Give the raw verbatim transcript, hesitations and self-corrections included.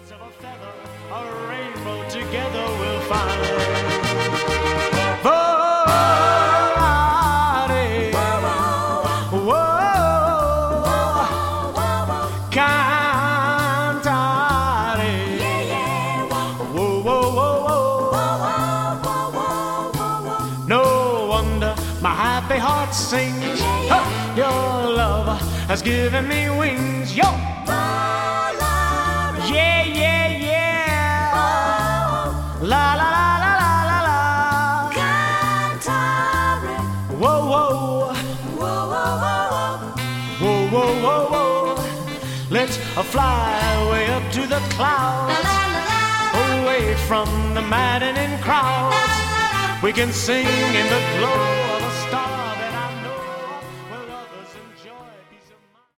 of a feather, a rainbow together we'll find. Volare, whoa, cantare, whoa, whoa, whoa, whoa. No wonder my happy heart sings. Huh, your love has given me wings. Yo. Yeah, yeah, yeah. La la la la la la la. Cantare. Whoa, whoa, Whoa, whoa, whoa, whoa, whoa, whoa, whoa. Let's uh, fly way up to the clouds, away from the maddening crowds. We can sing in the glow